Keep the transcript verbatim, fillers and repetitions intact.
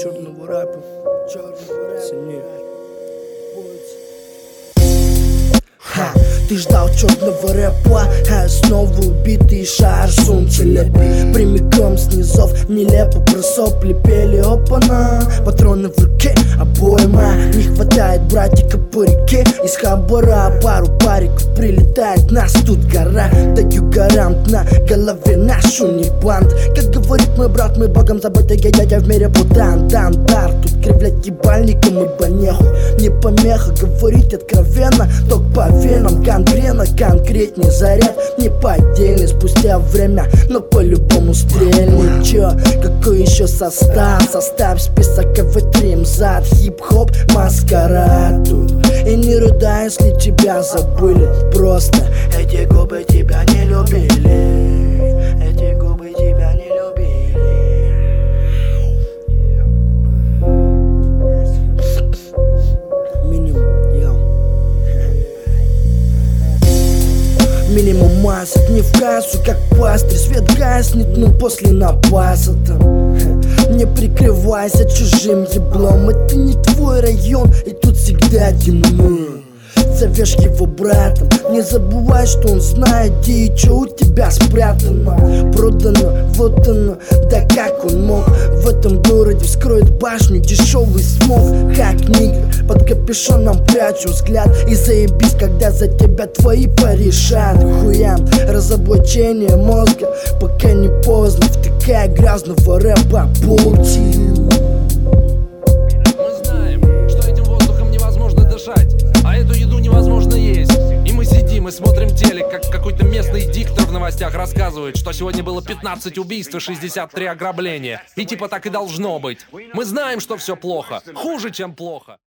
черного рэпа, черного рэпа. Сильнее. Ха, ты ждал черного рэпа, а снова убитый шар солнце лепит. Прямиком с низов нелепо про сопли пели. Опана, патроны в руке, обойма. Не хватает братика по реке. Из хабара пару париков прилетает. Нас тут гора, даю гарант. На голове наш унибанд. Как говорит мой брат, мы богом забытый дядя в мире Будан. Дан, дар, тут кривлять ебальником и банеху. Не помеха говорить откровенно, ток по венам, гангрена, конкретней заряд. Не поддельный спустя время, но по-любому стрельнет. Чё, какой еще состав? Составь список АВ-три, МЗАД, хип-хоп, маскарад тут. И не рыдай, если тебя забыли. Просто эти губы тебя не любили. Эти губы тебя не любили. Минимум, йоу. Минимум масок, не в кассу, как пастырь. Свет гаснет, но после напаса там. Не прикрывайся чужим еблом. Это не твой район, и тут всегда темно. Зовешь его братом, не забывай, что он знает, где и что у тебя спрятано. Продано, вот оно, да как он мог в этом городе вскроет башню дешевый смог. Как нигер, под капюшоном прячу взгляд. И заебись, когда за тебя твои порешат. Хуям, разоблачение мозга, пока не поздно. Втыкая грязного рэпа полти. Мы знаем, что этим воздухом невозможно дышать, а эту еду невозможно есть. И мы сидим и смотрим телек, как какой-то местный диктор в новостях рассказывает, что сегодня было пятнадцать убийств и шестьдесят три ограбления. И типа так и должно быть. Мы знаем, что все плохо, хуже, чем плохо.